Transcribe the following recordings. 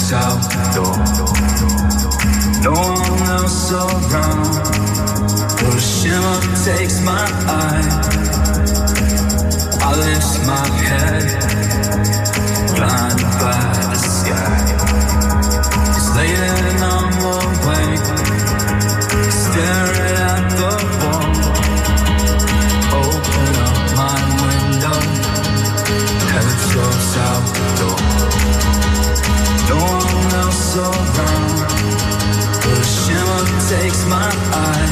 close out the door. No one else around, but a shimmer takes my eye. I lift my head, blinded by the sky. It's late and I'm awake, staring at the wall. Open up my window, head close out the door. No one else around, but a shimmer takes my eye.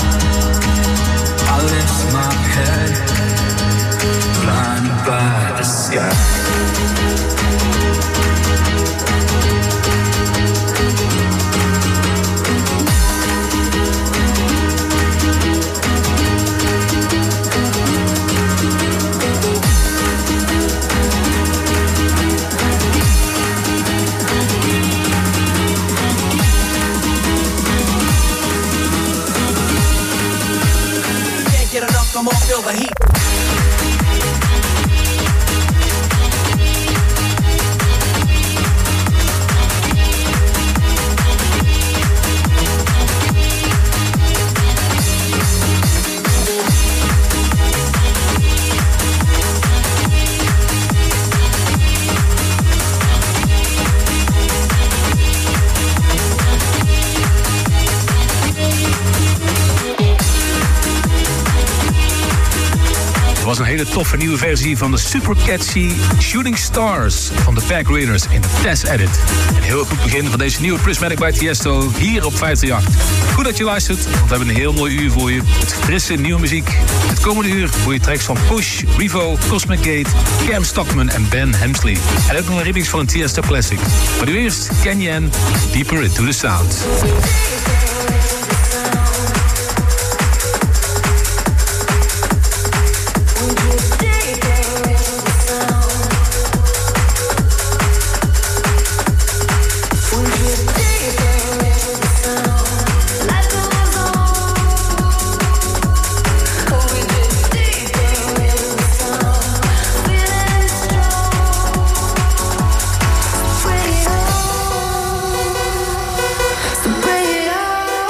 I lift my head, blinded by the sky. Come on, feel the heat. Was een hele toffe nieuwe versie van de super catchy Shooting Stars van de Pack Raiders in de Test Edit. Een heel goed begin van deze nieuwe Prismatic by Tiesto hier op 538. Goed dat je luistert, want we hebben een heel mooi uur voor je. Met frisse nieuwe muziek. Het komende uur hoor je tracks van Push, Revo, Cosmic Gate, Cam Stockman en Ben Hemsley. En ook nog een remix van een Tiesto classic. Maar nu eerst Kenyan, Deeper Into the Sound. So bring it on.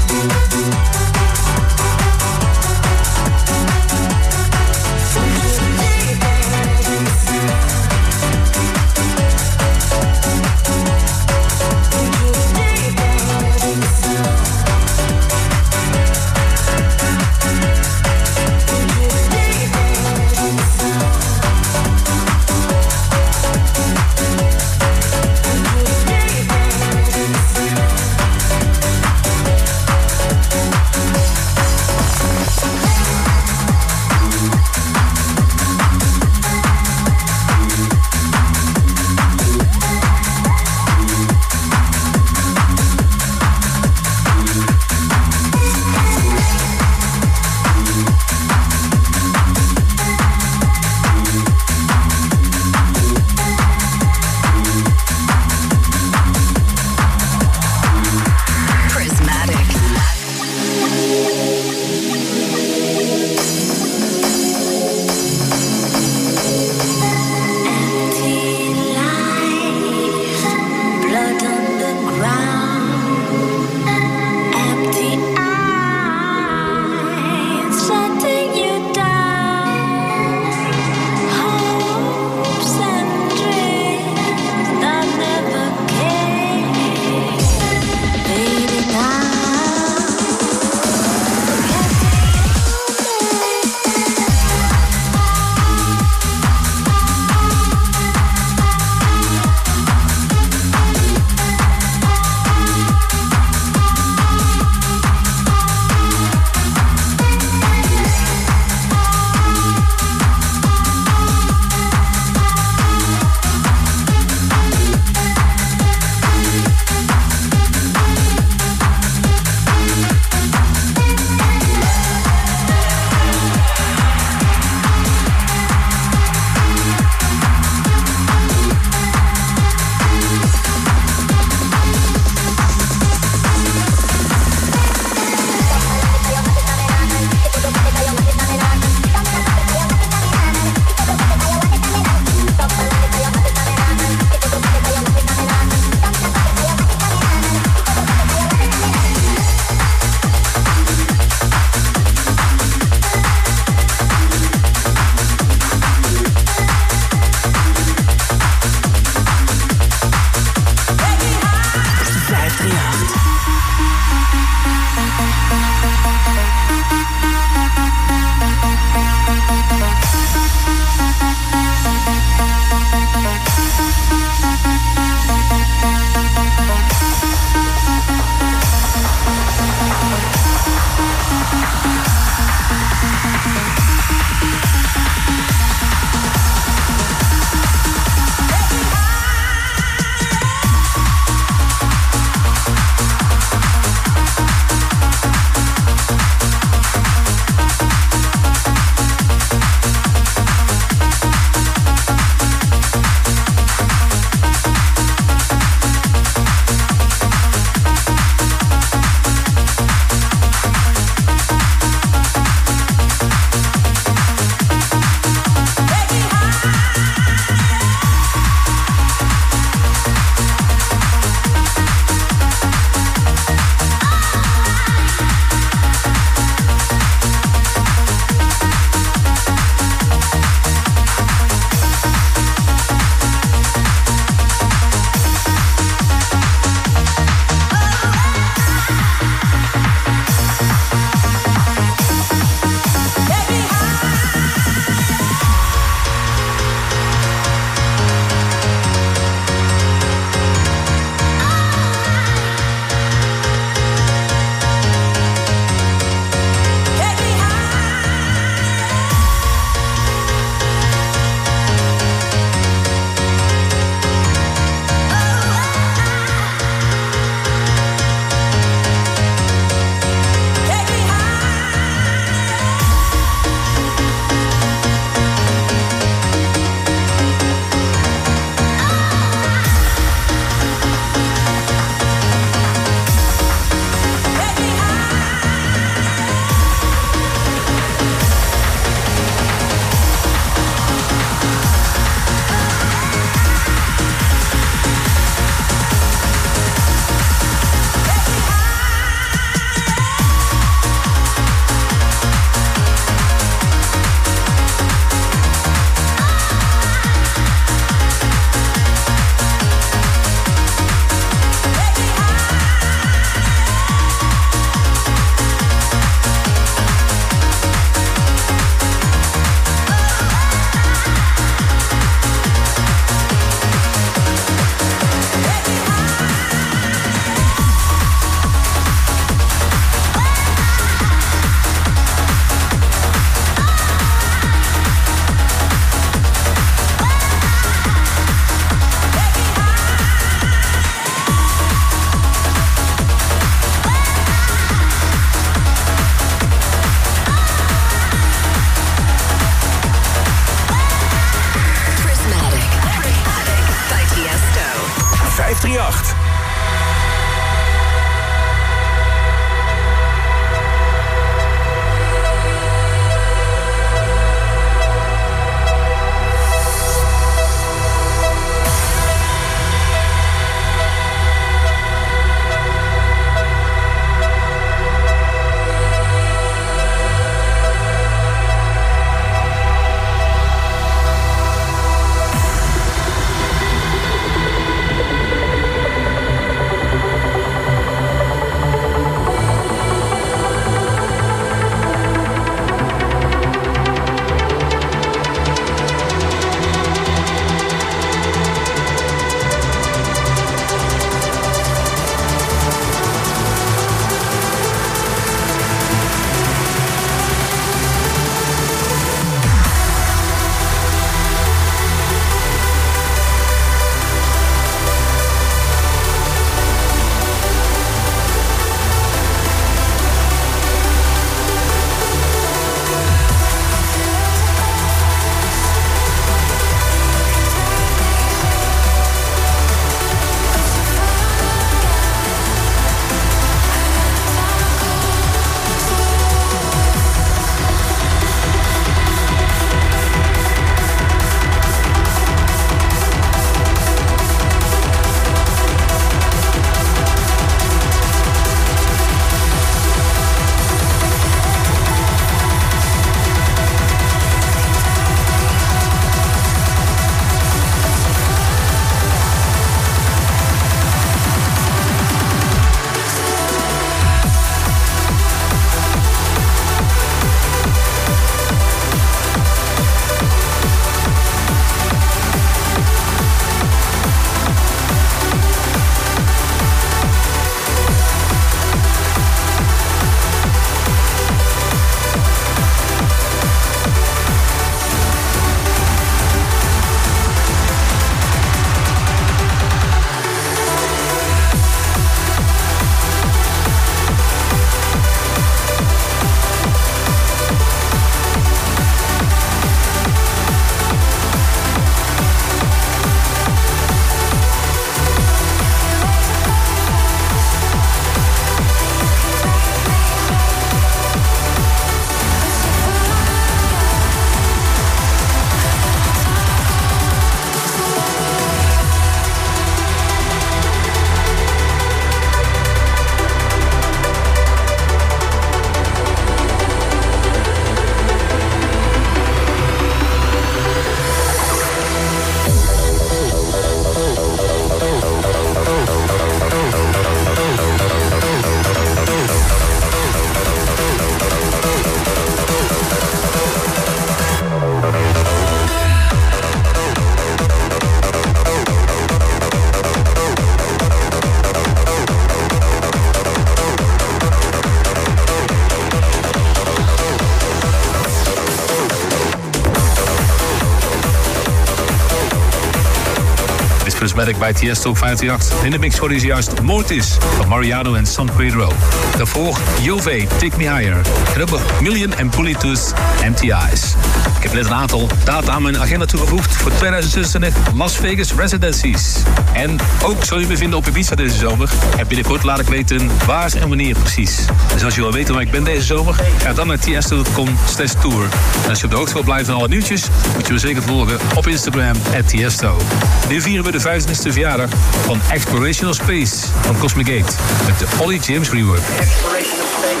Prismatic bij Tiesto 538. In de mix hoorde je juist Mortis van Mariano en San Pedro. Daarvoor Jove, Take Me Higher. En ook Million en Politus, Empty Eyes. Ik heb net een aantal data aan mijn agenda toegevoegd voor 2026 Las Vegas Residencies. En ook zal je me vinden op Ibiza deze zomer. En binnenkort laat ik weten waar en wanneer precies. Dus als je wil weten waar ik ben deze zomer, ga dan naar tiesto.com/tour. En als je op de hoogte wil blijven van alle nieuwtjes, moet je me zeker volgen op Instagram @tiesto. Nu vieren we de 25e verjaardag van Exploration of Space van Cosmic Gate met de Ollie James rework. Exploration of Space.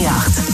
538.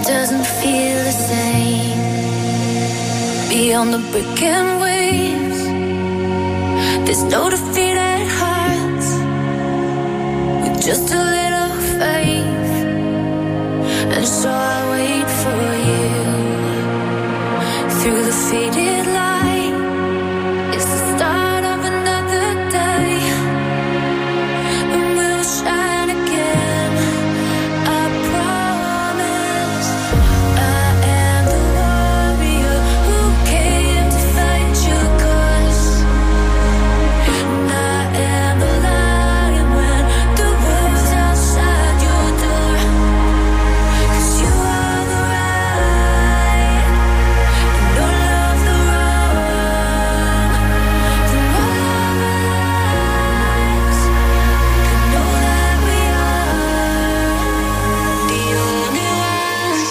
doesn't feel the same. Beyond the brick and waves, there's no defeated hearts with just a little faith. And so I wait for you through the faded light. It's the start of another day, and we'll shine again, I promise. I am the warrior who came to fight your cause. I am the lion when the wolf's outside your door. 'Cause you are the right and all of the wrong. From all of our lives, can know that we are the only ones.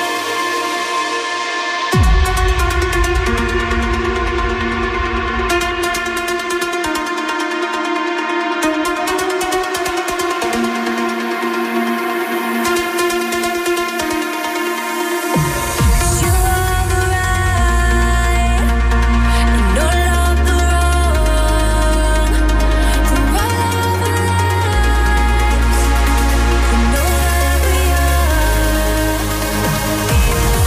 You are the right and all of the wrong. From all of our lives, can know that we are the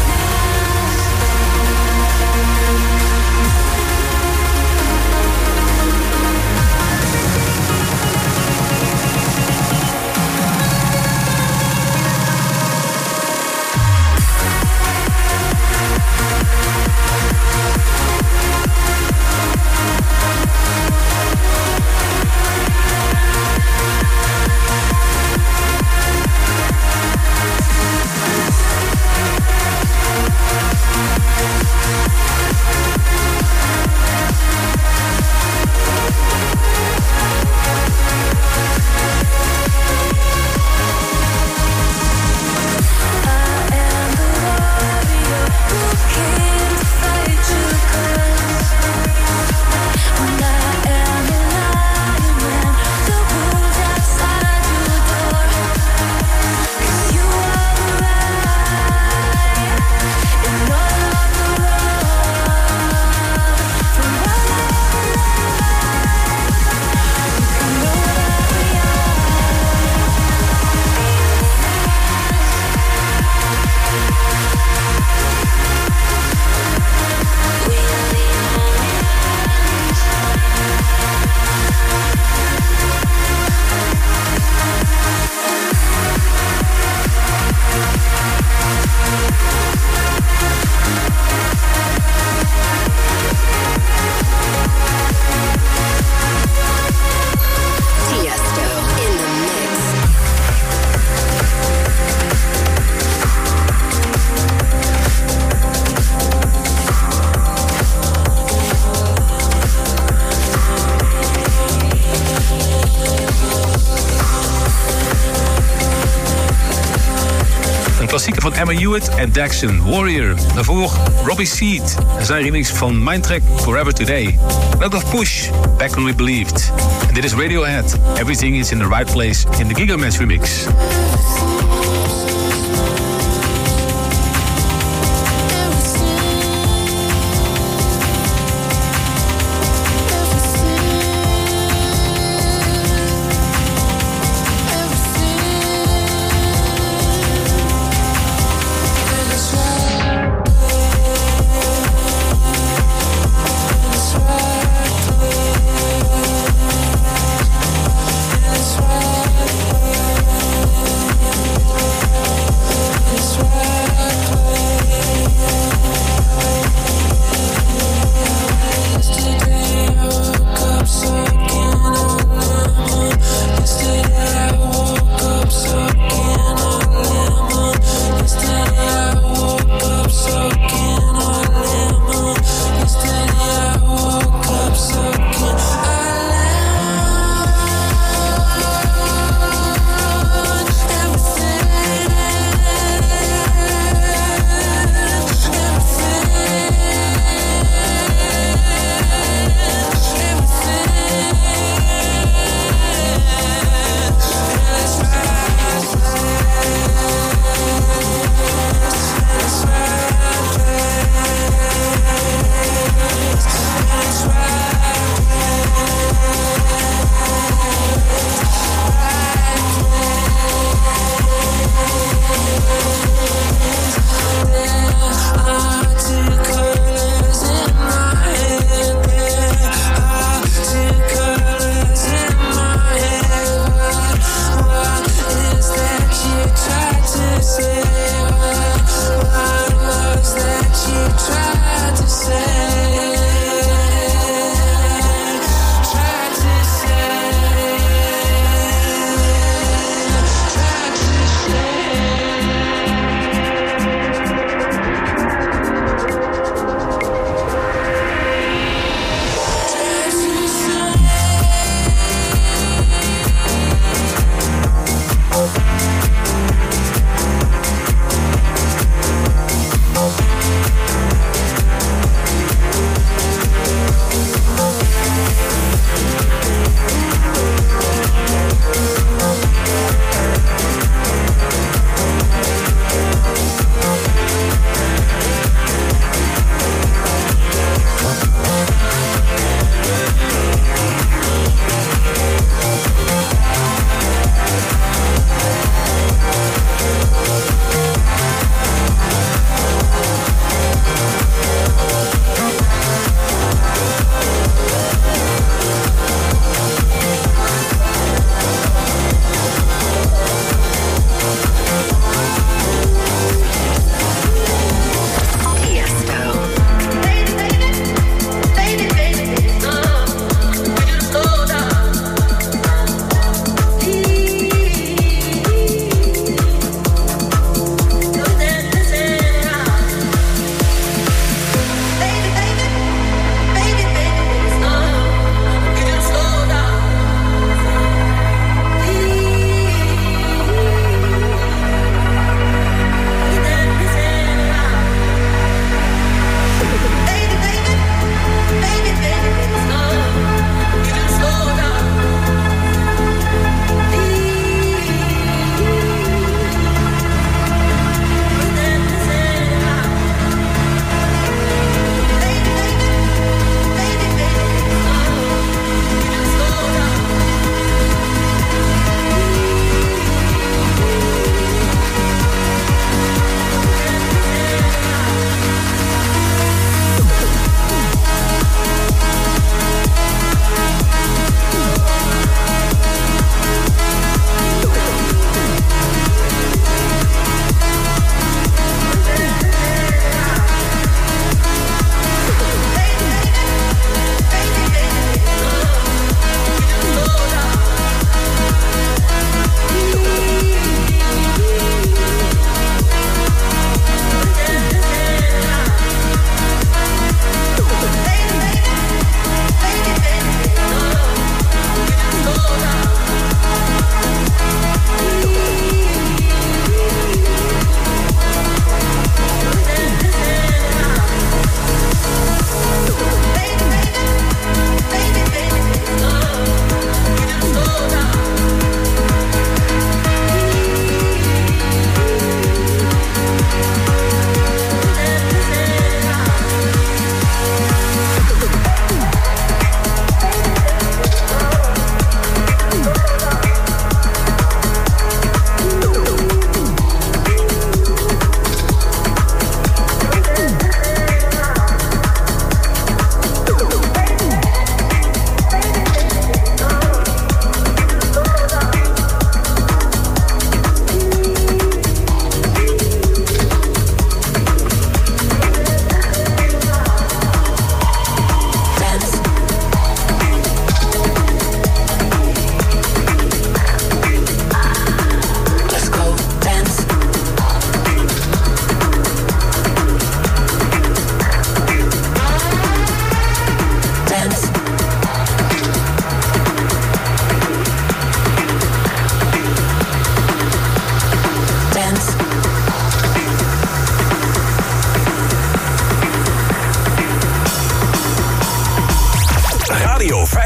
Tiesto in the mix. Een klassieker van Emma Hewitt en Daxon, Warrior. Daarvoor Robbie Seed en zijn remix van Mindtrack, Forever Today. Out of Push, Back When We Believed. En dit is Radiohead, Everything is in the Right Place in de Gigamesh remix. That's right.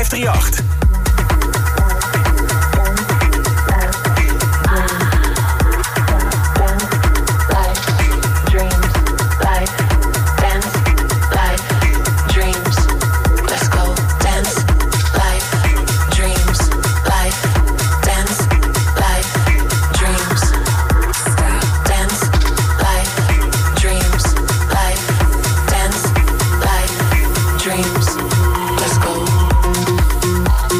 538. Dreams, let's go.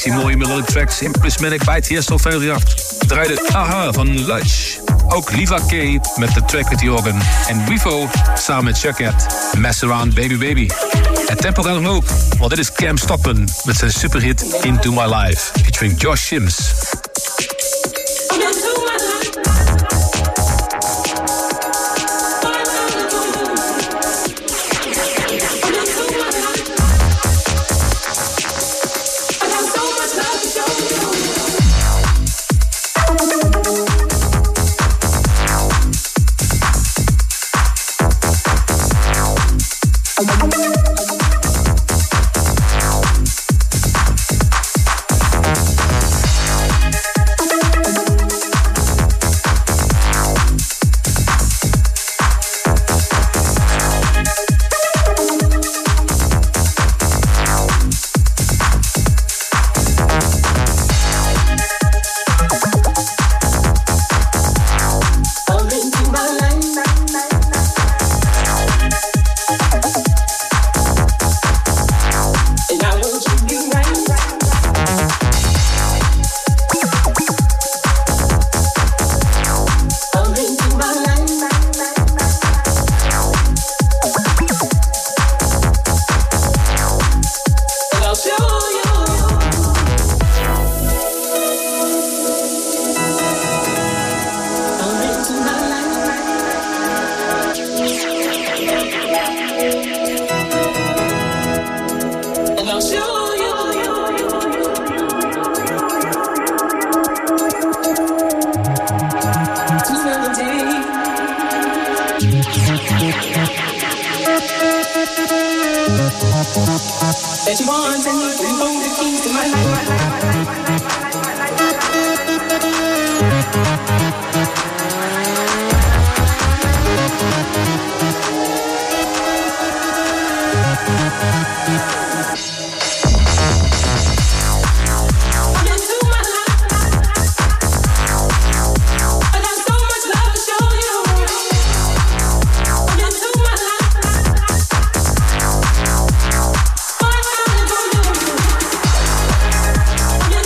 selectie mooie melodic tracks in Prismatic bij Tiesto 538. Draaide Aha van Lush. Ook Liva K met de track with the organ. En Wivo samen met Chuckhead. Mess Around Baby Baby. Het tempo gaat omhoog, want dit is Cam Stockman met zijn superhit Into My Life. Featuring Josh Sims. That you want and you hold the keys to my life. Yeah.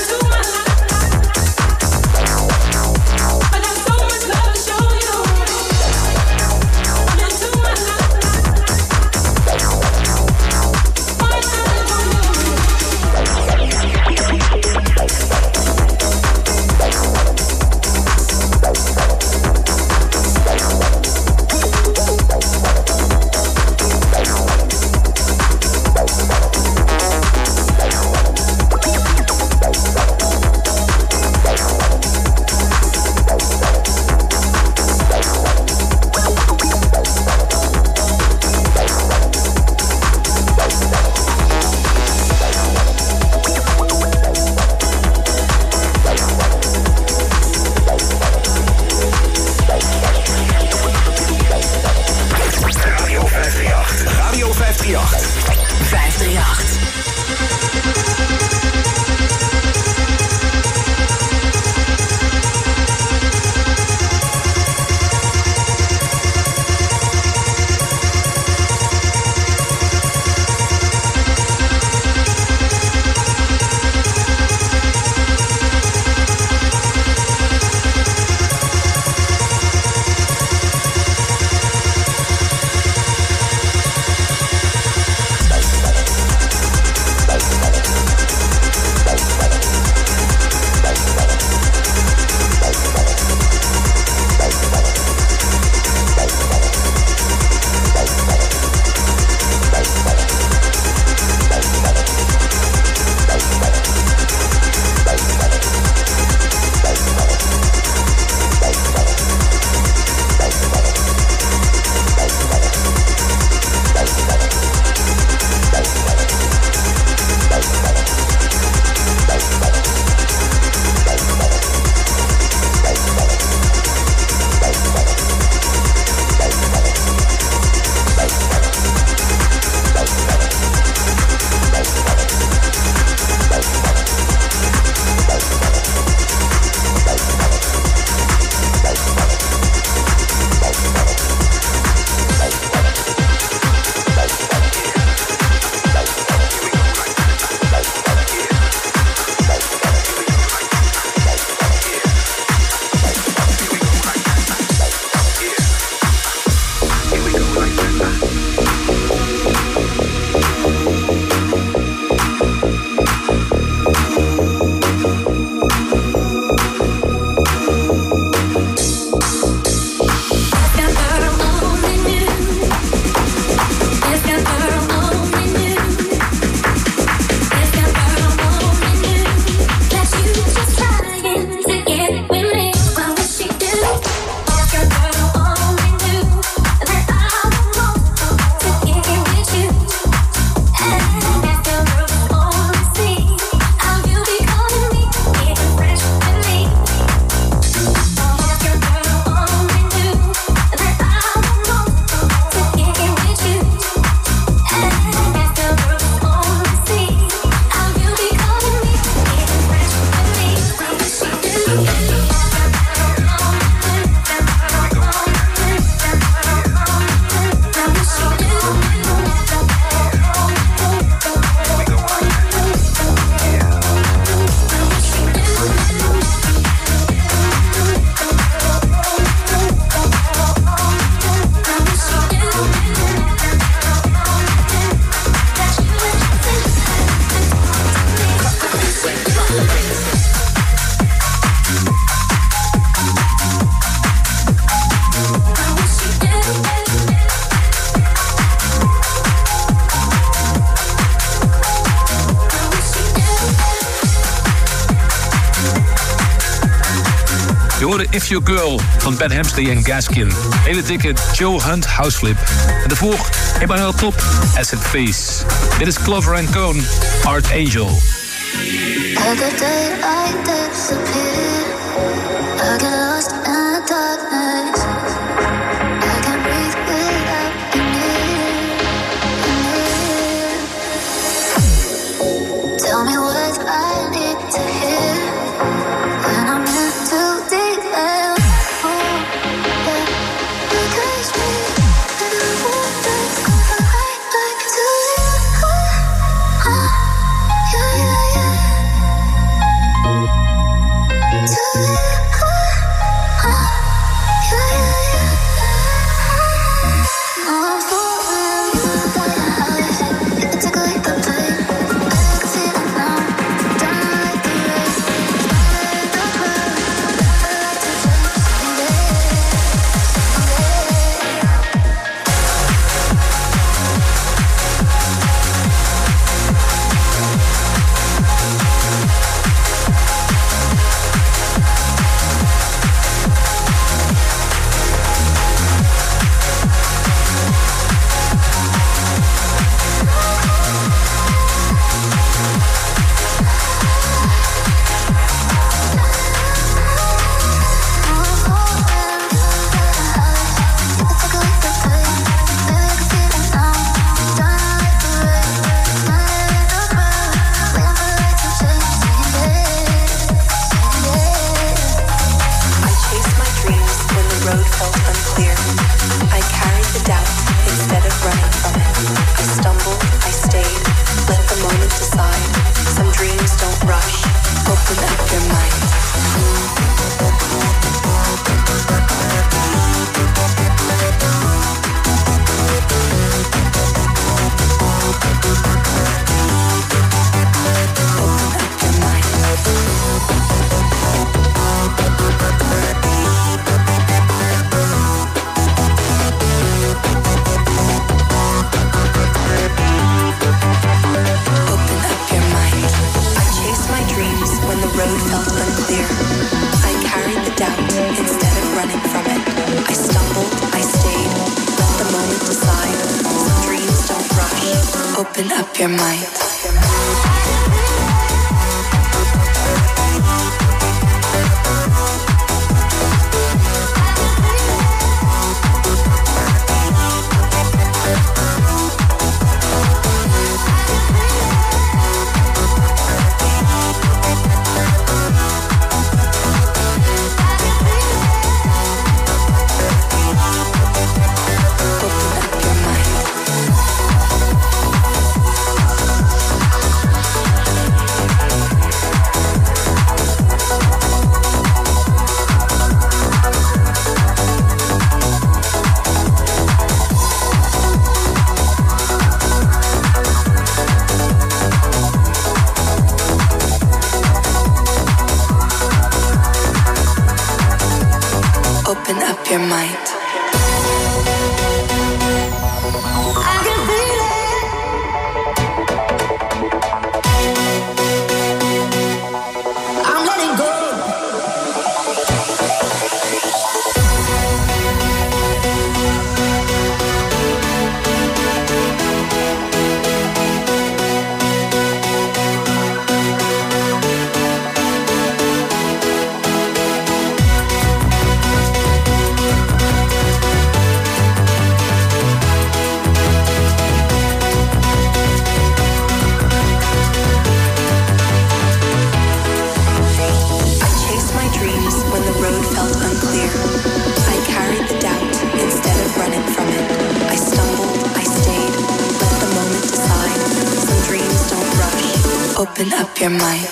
Je hoorde If Your Girl van Ben Hemsley en Gaskin. Hele dikke Joe Hunt houseflip. En daarvoor Emmanuel Top, Acid Face. Dit is Clover & Cone, Art Angel. Other day I disappear. I get lost in the darkness. I can't breathe without you near. Tell me what I need to hear when I'm in too deep and full. Yeah, you catch me and I won't let go. Right back to you. Yeah, yeah, yeah. Open up your mind. Open up your mind. I can feel it. I'm letting go. Open up your mind.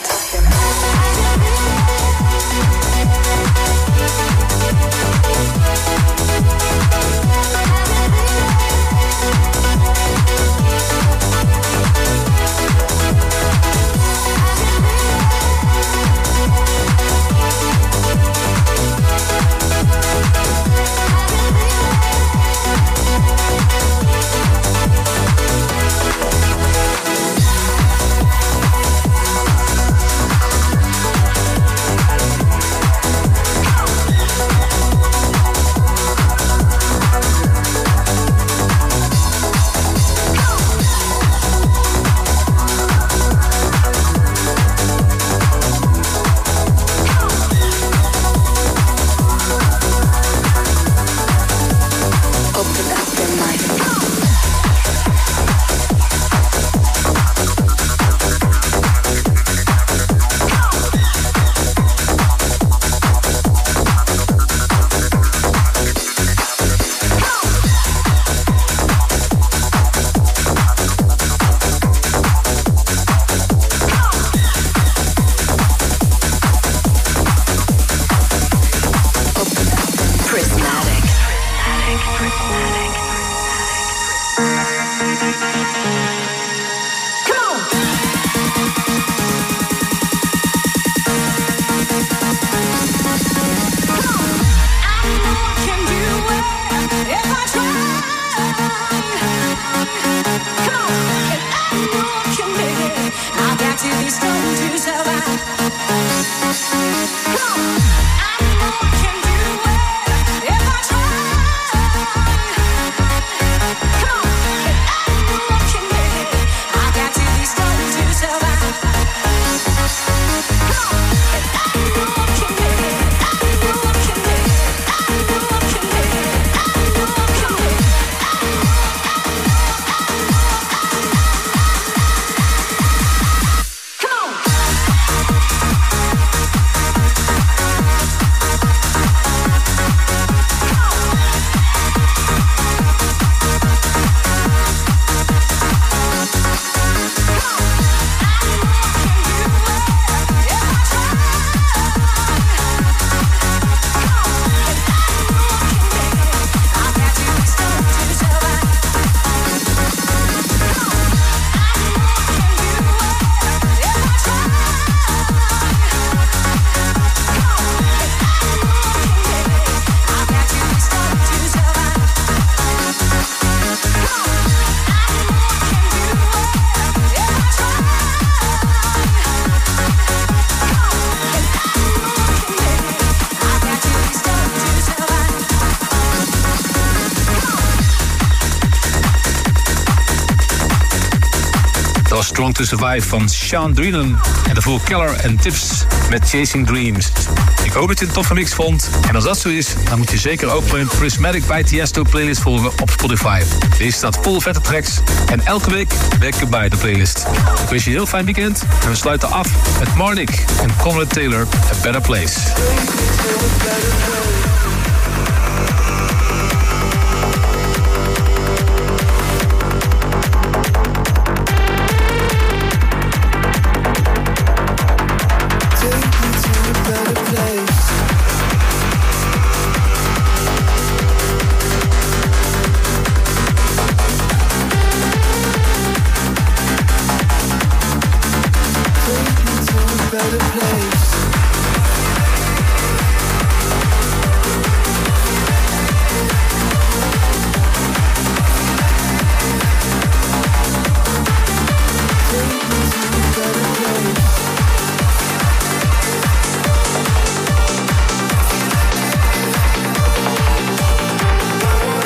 Strong to Survive van Sean Drennan. En daarvoor Keller en Tips met Chasing Dreams. Ik hoop dat je het een toffe mix vond. En als dat zo is, dan moet je zeker ook mijn Prismatic by Tiesto playlist volgen op Spotify. Deze staat vol vette tracks. En elke week werken bij de playlist. Ik wens je een heel fijn weekend. En we sluiten af met Marnik en Conrad Taylor, A Better Place.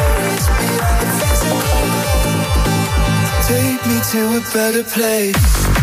To a better place.